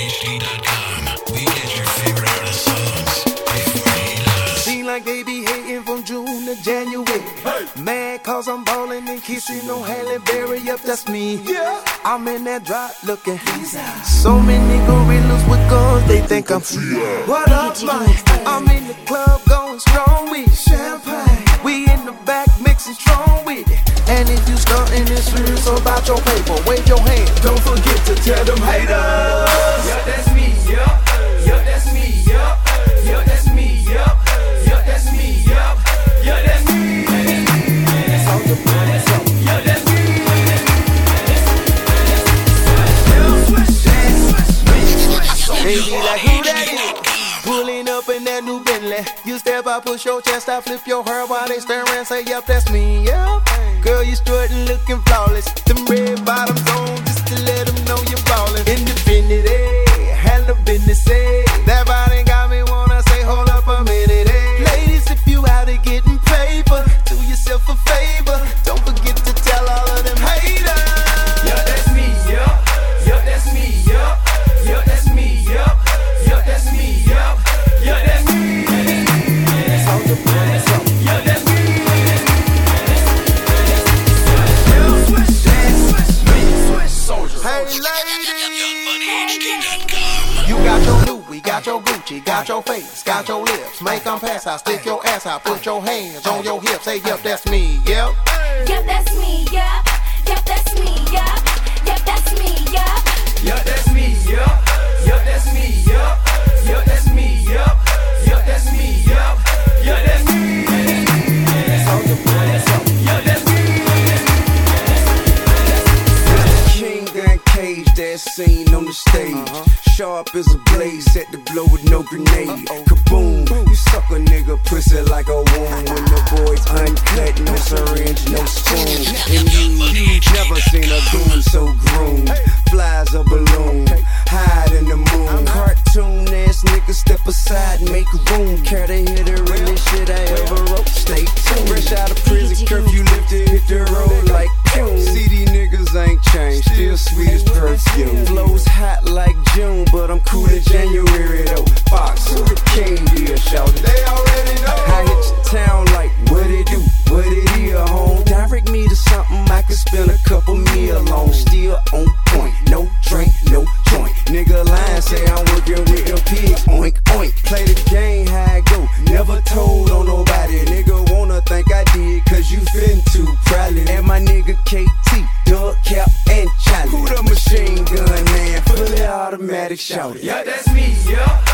MoneyHD.com. We get your favorite artist songs before he does. Seem like they be hating from June to January. Hey. Mad cause I'm ballin' and kissing on Halle Berry. Up, that's me. Yeah. I'm in that drop looking. So many gorillas with guns, they think I'm free. What up, man? I'm in the club going strong with champagne. We in the back mixing strong with it. And if you stuntin' and serious about your paper, wave your hand. Don't forget to tell them haters. Yeah, that's me, yeah. Yeah, that's me, yeah. Yeah, that's me, yeah. Yeah, that's me, yeah. Yeah, that's me. That's all the boys up. Yeah, that's me. They be like, who that is? Pulling up in that new Bentley. You step out, push your chest out, flip your hair while they stare and say, yup, that's me, yup. Girl, you strutting, looking flawless. Them red bottoms on just to let them know you're ballin'. Independent, eh? Handle business, eh? That body got me wanna say, hold up a minute, eh? Ladies, if you out here getting paper, do yourself a favor. Don't forget to tell all of them haters. Yeah, that's me, yeah. Yeah, that's me, yeah. Yeah, that's me, yeah. Yeah, that's me, yeah. Yeah, that's me. That's all the boys up. Yeah, that's me. Hey ladies, you got your Louis, got your Gucci, got your face, got your lips. Make them pass out, stick your ass out, put your hands on your hips. Say, yep, that's me, yep. Yep, that's me, yep. Yep, that's me, yep. Yep, that's me, yep. Yeah, that's me, yeah. Yeah, that's me, yeah. Yeah, that's me, yeah. Yeah, that's me, yeah. Yeah, that's me. That's all the boys up. Yeah, that's me. King gun cage, that scene on the stage. Sharp as a blade, set to blow with no grenade. Kaboom, you suck a nigga pussy like a wound. When the boys uncut, no syringe, no spoon. And you never seen a goon so groomed. Flies a balloon, hide in the moon. Cartoon ass nigga, step aside, make room. Care to hear the realest shit I ever wrote. Stay tuned. Fresh out of prison, curfew lifted, hit the road like pew. See these niggas ain't changed, still sweet as perfume. Flows hot like June, but I'm cool in January though. Fox, who the king here, shout it. They already know. I hit your town like, what it do, what it is, home. Direct me to something I can spend a couple meal on. Still on point, no drink, no joint. Nigga lying, say I'm working with them pigs, oink, oink. Play the game, how I go, never told on nobody. Nigga wanna think I did, cause you fin too probably. And my nigga KT, Doug, Cap, and Charlie. Who the machine gun man, fully automatic, shout it. Yeah, that's me, yeah.